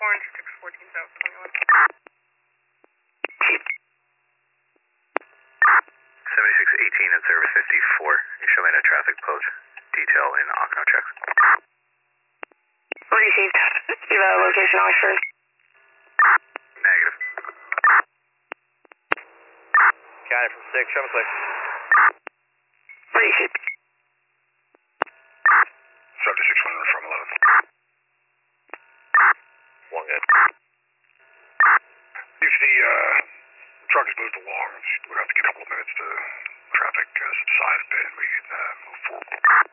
Orange 614 South 21. 7618 and service 54. You're showing a traffic post detail in Ocno checks. Received. Do you have a location Oxford? Negative. Got it from 6, show me click. Received. Subject 600 from 11. One good. If the truck is moved along, we'll have to get a couple of minutes to traffic subside a bit and we can move forward.